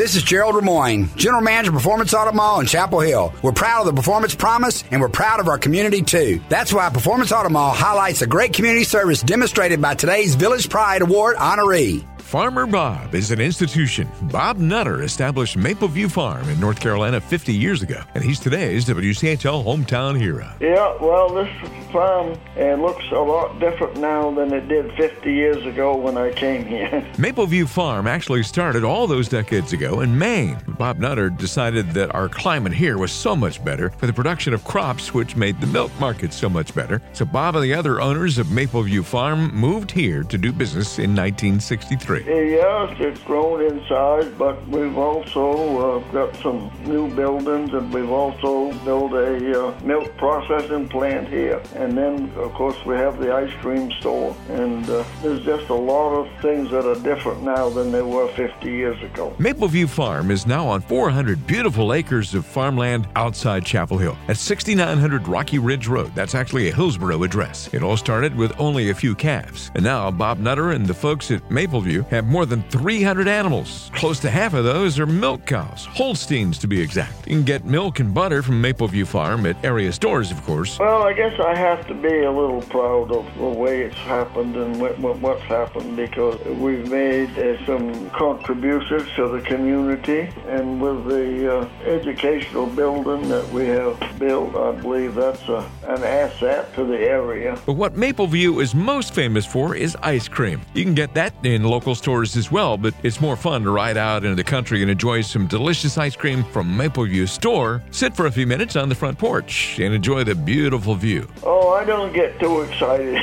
This is Gerald Lemoyne, General Manager of Performance Auto Mall in Chapel Hill. We're proud of the Performance Promise, and we're proud of our community, too. That's why Performance Auto Mall highlights the great community service demonstrated by today's Village Pride Award honoree. Farmer Bob is an institution. Bob Nutter established Mapleview Farm in North Carolina 50 years ago, and he's today's WCHL hometown hero. Yeah, well, this farm looks a lot different now than it did 50 years ago when I came here. Mapleview Farm actually started all those decades ago in Maine. Bob Nutter decided that our climate here was so much better for the production of crops, which made the milk market so much better. So Bob and the other owners of Mapleview Farm moved here to do business in 1963. Yes, it's grown in size, but we've also got some new buildings, and we've also built a milk processing plant here. And then, of course, we have the ice cream store. And there's just a lot of things that are different now than they were 50 years ago. Mapleview Farm is now on 400 beautiful acres of farmland outside Chapel Hill at 6900 Rocky Ridge Road. That's actually a Hillsborough address. It all started with only a few calves. And now Bob Nutter and the folks at Mapleview have more than 300 animals. Close to half of those are milk cows, Holsteins to be exact. You can get milk and butter from Mapleview Farm at area stores, of course. Well, I guess I have to be a little proud of the way it's happened and what's happened, because we've made some contributions to the community, and with the educational building that we have built, I believe that's an asset to the area. But what Mapleview is most famous for is ice cream. You can get that in local stores as well, but it's more fun to ride out into the country and enjoy some delicious ice cream from Mapleview store. Sit for a few minutes on the front porch and enjoy the beautiful view. Oh, I don't get too excited.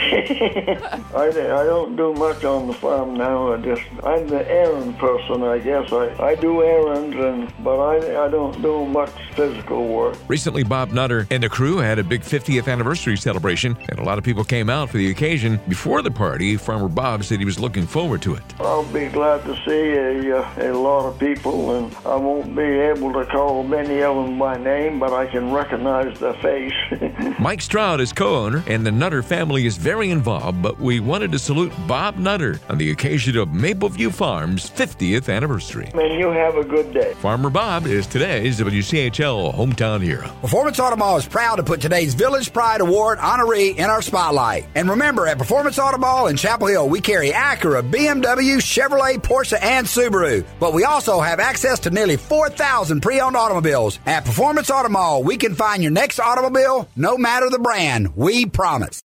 I don't do much on the farm now. I'm the errand person, I guess. I do errands, but I don't do much physical work. Recently, Bob Nutter and the crew had a big 50th anniversary celebration, and a lot of people came out for the occasion. Before the party, Farmer Bob said he was looking forward to it. I'll be glad to see a lot of people, and I won't be able to call many of them by name, but I can recognize their face. Mike Stroud is co-owner, and the Nutter family is very involved, but we wanted to salute Bob Nutter on the occasion of Mapleview Farm's 50th anniversary. And you have a good day. Farmer Bob is today's WCHL hometown hero. Performance Auto Mall is proud to put today's Village Pride Award honoree in our spotlight. And remember, at Performance Auto Mall in Chapel Hill, we carry Acura, BMW, Chevrolet, Porsche, and Subaru. But we also have access to nearly 4,000 pre-owned automobiles. At Performance Auto Mall, we can find your next automobile, no matter the brand. We promise.